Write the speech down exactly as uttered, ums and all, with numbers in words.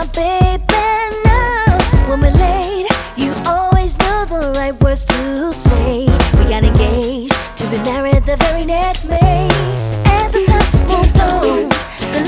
my baby now. When we're late, you always know the right words to say. We got engaged to be married the very next May.